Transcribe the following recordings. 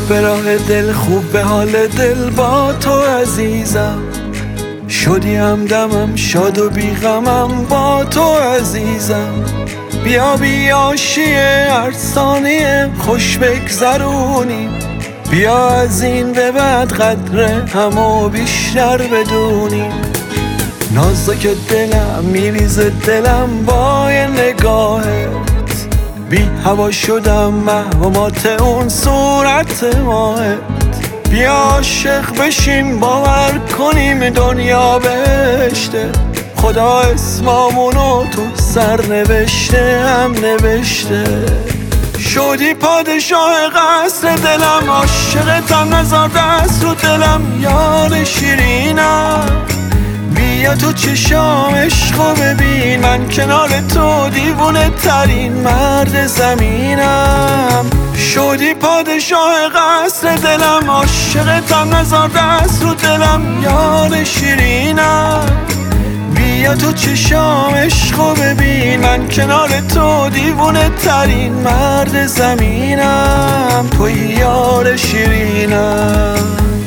به راه دل خوب به حال دل با تو عزیزم، شدی همدمم شاد و بیغمم با تو عزیزم. بیا بیاشیه افسانه خوش بگذرونیم، بیا از این به بعد قدر همو بیشتر بدونیم. نازک دلم میریزه دلم با یه نگاهت، بی هوا شدم محومات اون صورت ماهت. بیا عاشق بشیم باور کنیم دنیا بهشته، خدا اسمامونو تو سر نوشته هم نوشته. شدی پادشاه قصر دلم، عاشقتم نزار دست رو دلم یار شیرینم. بیا تو چشام عشقو ببین، من کنار تو دیوونه ترین مرد زمینم. شدی پادشاه قصر دلم، عاشقتم نزار دست رو دلم یار شیرینم. بیا تو چشام عشقو ببین، من کنار تو دیوونه ترین مرد زمینم. توی یار شیرینم.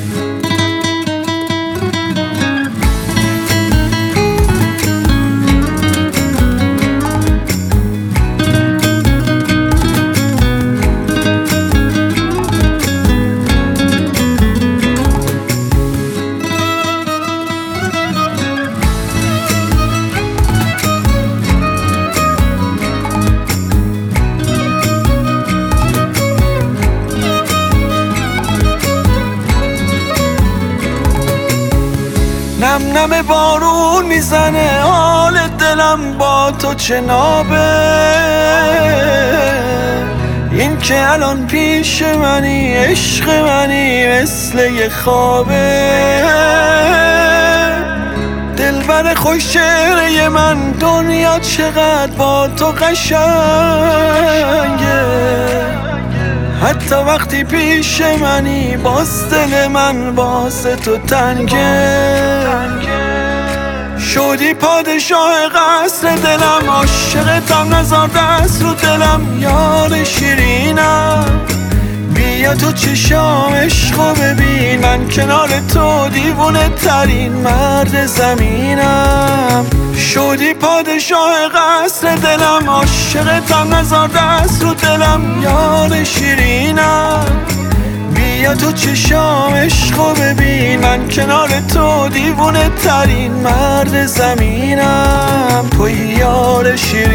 نم نم بارون میزنه حال دلم با تو چه نابه. این که الان پیش منی عشق منی مثل یه خوابه. دلبر خوش چهره من دنیا چقدر با تو قشنگه. حتی وقتی پیش منی باز دل من واسه تو تنگه. شدی پادشاه قصر دلم، عاشقتم نزار دست رو دلم یار شیرینم. بیا تو چشام عشقو ببین، من کنار تو دیوونه ترین مرد زمینم. شدی پادشاه قصر دلم، عاشقتم نزار دست رو دلم یار شیرینم. بیا تو چشام عشقو ببین، من کنار تو دیوونه ترین مرد زمینم. توی یار شیرینم.